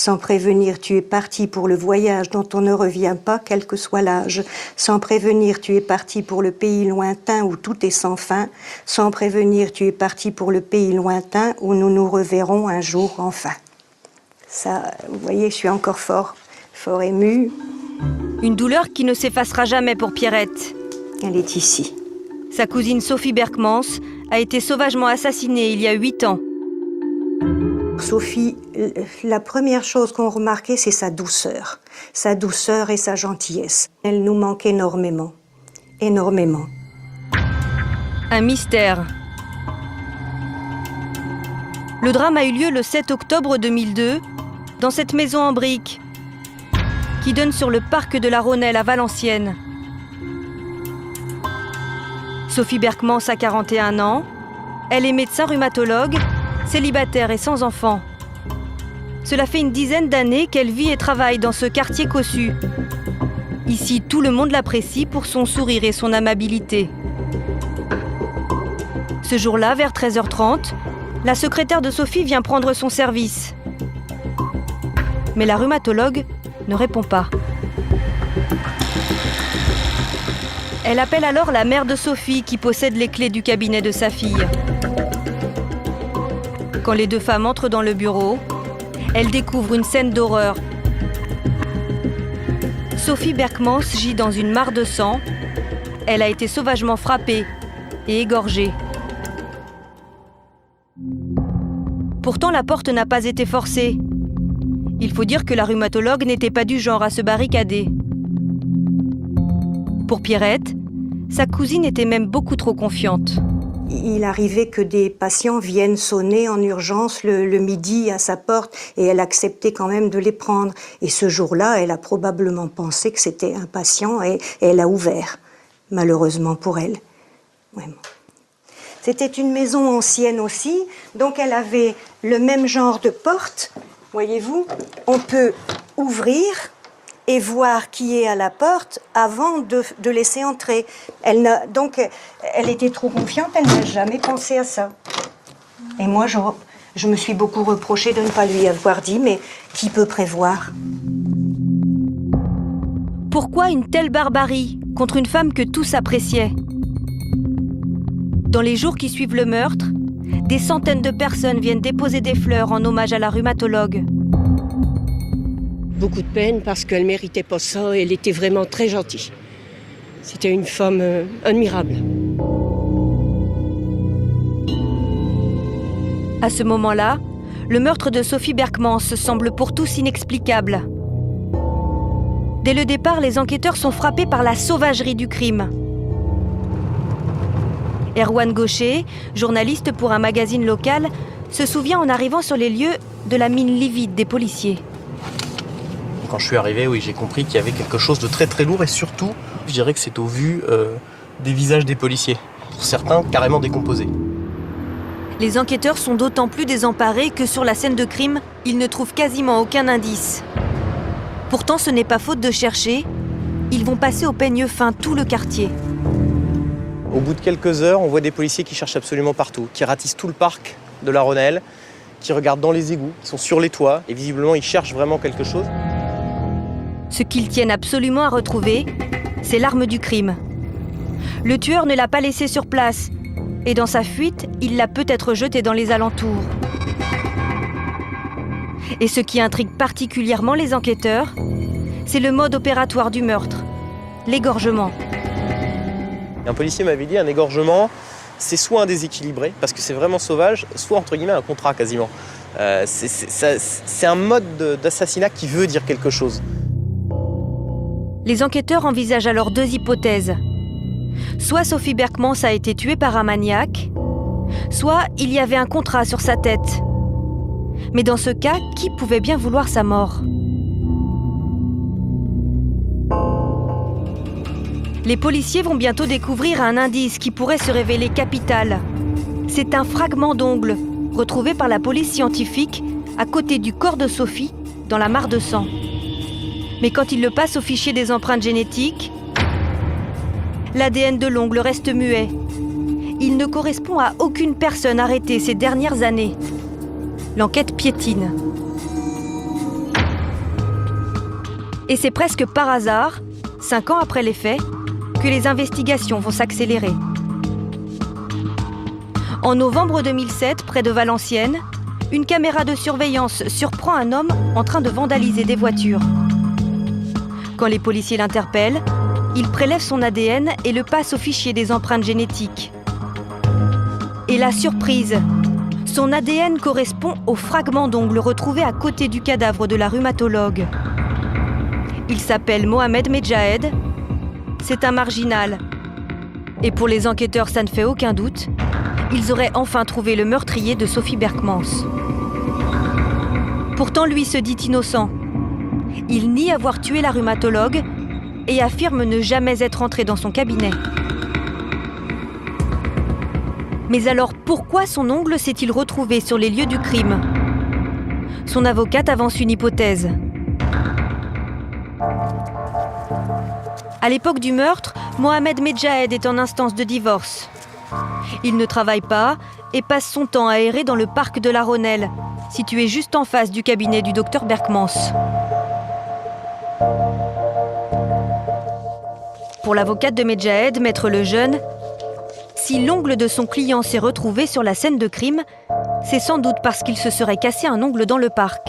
Sans prévenir, tu es parti pour le voyage dont on ne revient pas, quel que soit l'âge. Sans prévenir, tu es parti pour le pays lointain où tout est sans fin. Sans prévenir, tu es parti pour le pays lointain où nous nous reverrons un jour enfin. Ça, vous voyez, je suis encore fort émue. Une douleur qui ne s'effacera jamais pour Pierrette. Elle est ici. Sa cousine Sophie Berckmans a été sauvagement assassinée il y a 8 ans. Sophie, la première chose qu'on remarquait, c'est sa douceur et sa gentillesse. Elle nous manque énormément, énormément. Un mystère. Le drame a eu lieu le 7 octobre 2002, dans cette maison en briques, qui donne sur le parc de la Rhônelle à Valenciennes. Sophie Berckmans a 41 ans. Elle est médecin rhumatologue, célibataire et sans enfant. Cela fait une dizaine d'années qu'elle vit et travaille dans ce quartier cossu. Ici, tout le monde l'apprécie pour son sourire et son amabilité. Ce jour-là, vers 13h30, la secrétaire de Sophie vient prendre son service. Mais la rhumatologue ne répond pas. Elle appelle alors la mère de Sophie qui possède les clés du cabinet de sa fille. Quand les deux femmes entrent dans le bureau, elles découvrent une scène d'horreur. Sophie Berckmans gît dans une mare de sang. Elle a été sauvagement frappée et égorgée. Pourtant, la porte n'a pas été forcée. Il faut dire que la rhumatologue n'était pas du genre à se barricader. Pour Pierrette, sa cousine était même beaucoup trop confiante. Il arrivait que des patients viennent sonner en urgence le midi à sa porte et elle acceptait quand même de les prendre. Et ce jour-là, elle a probablement pensé que c'était un patient et elle a ouvert, malheureusement pour elle. Vraiment. C'était une maison ancienne aussi, donc elle avait le même genre de porte. Voyez-vous, on peut ouvrir et voir qui est à la porte avant de laisser entrer. Donc, elle était trop confiante, elle n'a jamais pensé à ça. Et moi, je me suis beaucoup reproché de ne pas lui avoir dit, mais qui peut prévoir ? Pourquoi une telle barbarie contre une femme que tous appréciaient ? Dans les jours qui suivent le meurtre, des centaines de personnes viennent déposer des fleurs en hommage à la rhumatologue. Beaucoup de peine parce qu'elle ne méritait pas ça, elle était vraiment très gentille. C'était une femme admirable. À ce moment-là, le meurtre de Sophie Berckmans semble pour tous inexplicable. Dès le départ, les enquêteurs sont frappés par la sauvagerie du crime. Erwan Gaucher, journaliste pour un magazine local, se souvient en arrivant sur les lieux de la mine livide des policiers. Quand je suis arrivé, oui, j'ai compris qu'il y avait quelque chose de très très lourd et surtout, je dirais que c'est au vu des visages des policiers. Pour certains, carrément décomposés. Les enquêteurs sont d'autant plus désemparés que sur la scène de crime, ils ne trouvent quasiment aucun indice. Pourtant, ce n'est pas faute de chercher. Ils vont passer au peigne fin tout le quartier. Au bout de quelques heures, on voit des policiers qui cherchent absolument partout, qui ratissent tout le parc de la Rhônelle, qui regardent dans les égouts, qui sont sur les toits, et visiblement ils cherchent vraiment quelque chose. Ce qu'ils tiennent absolument à retrouver, c'est l'arme du crime. Le tueur ne l'a pas laissée sur place, et dans sa fuite, il l'a peut-être jetée dans les alentours. Et ce qui intrigue particulièrement les enquêteurs, c'est le mode opératoire du meurtre, l'égorgement. Un policier m'avait dit un égorgement, c'est soit un déséquilibré, parce que c'est vraiment sauvage, soit entre guillemets un contrat quasiment. C'est un mode d'assassinat qui veut dire quelque chose. Les enquêteurs envisagent alors deux hypothèses. Soit Sophie Berckmans a été tuée par un maniaque, soit il y avait un contrat sur sa tête. Mais dans ce cas, qui pouvait bien vouloir sa mort ? Les policiers vont bientôt découvrir un indice qui pourrait se révéler capital. C'est un fragment d'ongle retrouvé par la police scientifique à côté du corps de Sophie dans la mare de sang. Mais quand ils le passent au fichier des empreintes génétiques, l'ADN de l'ongle reste muet. Il ne correspond à aucune personne arrêtée ces dernières années. L'enquête piétine. Et c'est presque par hasard, 5 ans après les faits, que les investigations vont s'accélérer. En novembre 2007, près de Valenciennes, une caméra de surveillance surprend un homme en train de vandaliser des voitures. Quand les policiers l'interpellent, il prélève son ADN et le passe au fichier des empreintes génétiques. Et la surprise, son ADN correspond au fragment d'ongle retrouvé à côté du cadavre de la rhumatologue. Il s'appelle Mohamed Medjahed. C'est un marginal. Et pour les enquêteurs, ça ne fait aucun doute. Ils auraient enfin trouvé le meurtrier de Sophie Berckmans. Pourtant, lui se dit innocent. Il nie avoir tué la rhumatologue et affirme ne jamais être entré dans son cabinet. Mais alors, pourquoi son ongle s'est-il retrouvé sur les lieux du crime ? Son avocate avance une hypothèse. À l'époque du meurtre, Mohamed Medjahed est en instance de divorce. Il ne travaille pas et passe son temps à errer dans le parc de la Rhônelle, situé juste en face du cabinet du docteur Berckmans. Pour l'avocate de Medjahed, Maître Lejeune, si l'ongle de son client s'est retrouvé sur la scène de crime, c'est sans doute parce qu'il se serait cassé un ongle dans le parc.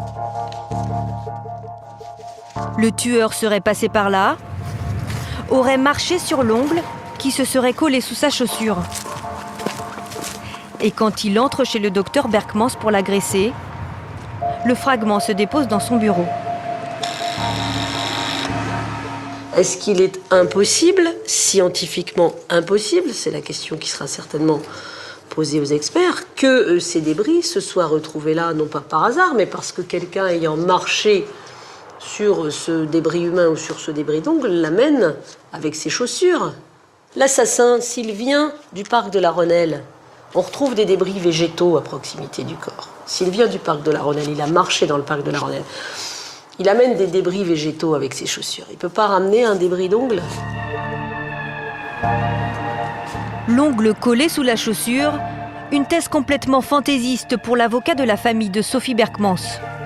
Le tueur serait passé par là, aurait marché sur l'ongle qui se serait collé sous sa chaussure. Et quand il entre chez le docteur Berckmans pour l'agresser, le fragment se dépose dans son bureau. Est-ce qu'il est impossible, scientifiquement impossible, c'est la question qui sera certainement posée aux experts, que ces débris se soient retrouvés là, non pas par hasard, mais parce que quelqu'un ayant marché sur ce débris humain ou sur ce débris d'ongle l'amène avec ses chaussures. L'assassin, s'il vient du parc de la Rhônelle, on retrouve des débris végétaux à proximité du corps. S'il vient du parc de la Rhônelle, il a marché dans le parc de la Rhônelle, il amène des débris végétaux avec ses chaussures. Il ne peut pas ramener un débris d'ongle. L'ongle collé sous la chaussure, une thèse complètement fantaisiste pour l'avocat de la famille de Sophie Berckmans.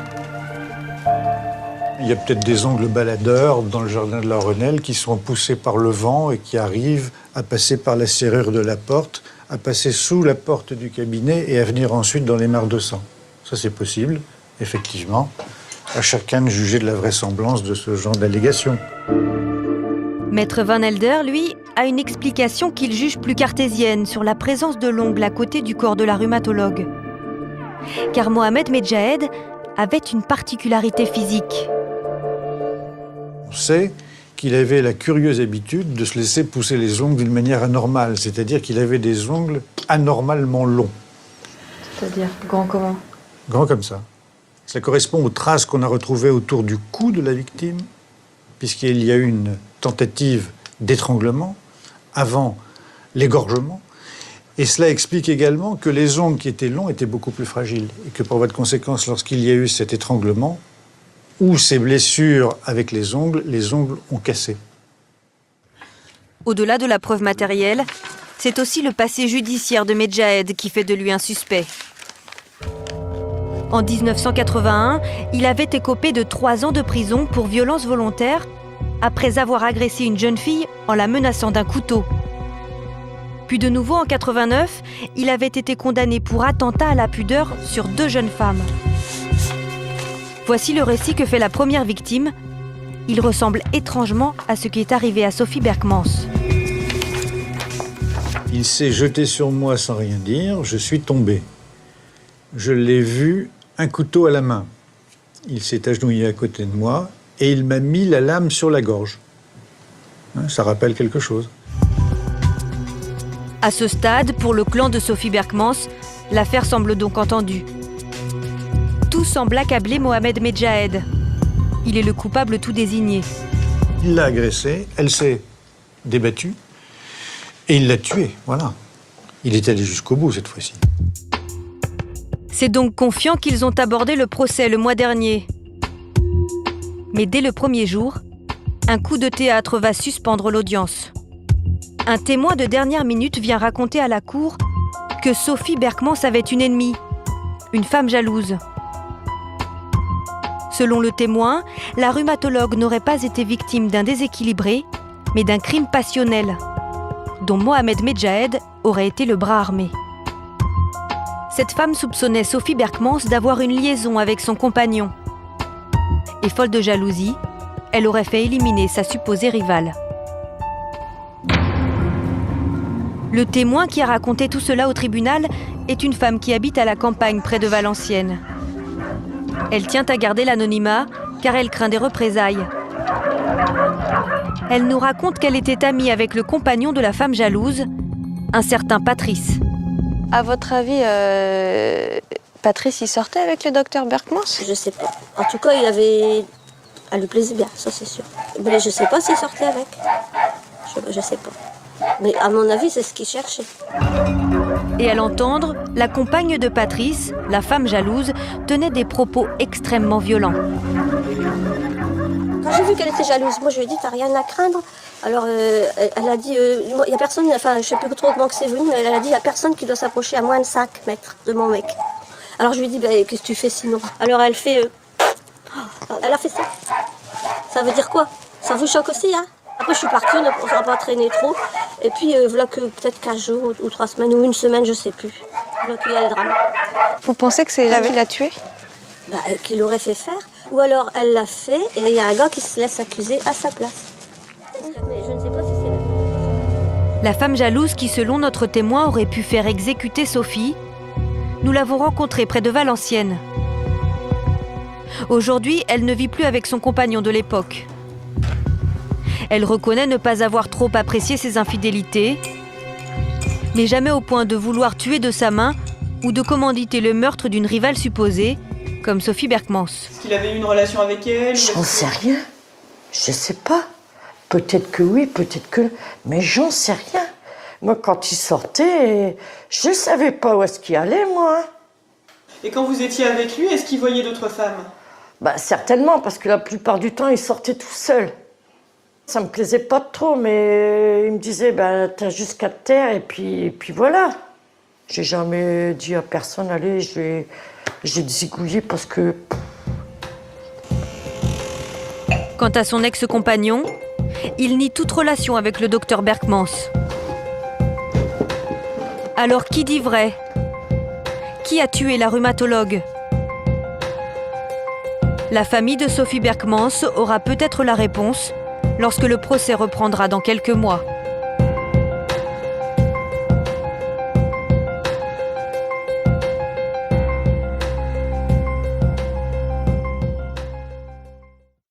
Il y a peut-être des ongles baladeurs dans le jardin de la Rhônelle qui sont poussés par le vent et qui arrivent à passer par la serrure de la porte, à passer sous la porte du cabinet et à venir ensuite dans les mares de sang. Ça, c'est possible, effectivement. À chacun de juger de la vraisemblance de ce genre d'allégation. Maître Van Helder, lui, a une explication qu'il juge plus cartésienne sur la présence de l'ongle à côté du corps de la rhumatologue. Car Mohamed Medjahed avait une particularité physique. On sait qu'il avait la curieuse habitude de se laisser pousser les ongles d'une manière anormale, c'est-à-dire qu'il avait des ongles anormalement longs. C'est-à-dire grand comment ? Grand comme ça. Ça correspond aux traces qu'on a retrouvées autour du cou de la victime, puisqu'il y a eu une tentative d'étranglement avant l'égorgement. Et cela explique également que les ongles qui étaient longs étaient beaucoup plus fragiles. Et que par voie de conséquence, lorsqu'il y a eu cet étranglement, ou ces blessures avec les ongles ont cassé. Au-delà de la preuve matérielle, c'est aussi le passé judiciaire de Medjahed qui fait de lui un suspect. En 1981, il avait écopé de 3 ans de prison pour violence volontaire après avoir agressé une jeune fille en la menaçant d'un couteau. Puis de nouveau en 89, il avait été condamné pour attentat à la pudeur sur 2 jeunes femmes. Voici le récit que fait la première victime. Il ressemble étrangement à ce qui est arrivé à Sophie Berckmans. Il s'est jeté sur moi sans rien dire, je suis tombé. Je l'ai vu, un couteau à la main. Il s'est agenouillé à côté de moi et il m'a mis la lame sur la gorge. Ça rappelle quelque chose. À ce stade, pour le clan de Sophie Berckmans, l'affaire semble donc entendue. Tout semble accabler Mohamed Medjahed. Il est le coupable tout désigné. Il l'a agressée, elle s'est débattue et il l'a tuée, voilà. Il est allé jusqu'au bout cette fois-ci. C'est donc confiant qu'ils ont abordé le procès le mois dernier. Mais dès le premier jour, un coup de théâtre va suspendre l'audience. Un témoin de dernière minute vient raconter à la cour que Sophie Berckmans avait une ennemie, une femme jalouse. Selon le témoin, la rhumatologue n'aurait pas été victime d'un déséquilibré, mais d'un crime passionnel, dont Mohamed Medjahed aurait été le bras armé. Cette femme soupçonnait Sophie Berkmans d'avoir une liaison avec son compagnon. Et folle de jalousie, elle aurait fait éliminer sa supposée rivale. Le témoin qui a raconté tout cela au tribunal est une femme qui habite à la campagne près de Valenciennes. Elle tient à garder l'anonymat car elle craint des représailles. Elle nous raconte qu'elle était amie avec le compagnon de la femme jalouse, un certain Patrice. À votre avis, Patrice, il sortait avec le docteur Berkmans? Je sais pas. En tout cas, elle lui plaisait bien, ça c'est sûr. Mais je sais pas s'il sortait avec. Je sais pas. Mais à mon avis, c'est ce qu'il cherchait. Et à l'entendre, la compagne de Patrice, la femme jalouse, tenait des propos extrêmement violents. Quand j'ai vu qu'elle était jalouse, moi je lui ai dit t'as rien à craindre. Alors elle a dit il y a personne, enfin je sais plus trop comment que c'est venu, mais elle a dit il y a personne qui doit s'approcher à moins de 5 mètres de mon mec. Alors je lui ai dit qu'est-ce que tu fais sinon? Alors elle fait elle a fait ça. Ça veut dire quoi? Ça vous choque aussi hein? Après je suis partie, on n'a pas traîné trop. Et puis voilà que peut-être 15 jours ou 3 semaines ou une semaine, je sais plus. Voilà qu'il y a le drame. Vous pensez que c'est elle qui l'a tué? Qu'il l'aurait fait faire. Ou alors elle l'a fait et il y a un gars qui se laisse accuser à sa place. Mais je ne sais pas si c'est La femme jalouse qui, selon notre témoin, aurait pu faire exécuter Sophie, nous l'avons rencontrée près de Valenciennes. Aujourd'hui, elle ne vit plus avec son compagnon de l'époque. Elle reconnaît ne pas avoir trop apprécié ses infidélités, mais jamais au point de vouloir tuer de sa main ou de commanditer le meurtre d'une rivale supposée, comme Sophie Berkmans. Est-ce qu'il avait eu une relation avec elle? J'en sais rien. Je sais pas. Peut-être que oui, peut-être que... Mais j'en sais rien. Moi, quand il sortait, je savais pas où est-ce qu'il allait, moi. Et quand vous étiez avec lui, est-ce qu'il voyait d'autres femmes? Certainement, parce que la plupart du temps, il sortait tout seul. Ça me plaisait pas trop, mais il me disait, t'as jusqu'à te taire, et puis voilà. J'ai jamais dit à personne, allez, j'ai zigouillé parce que... Quant à son ex-compagnon, il nie toute relation avec le docteur Berkmans. Alors qui dit vrai? Qui a tué la rhumatologue? La famille de Sophie Berkmans aura peut-être la réponse lorsque le procès reprendra dans quelques mois.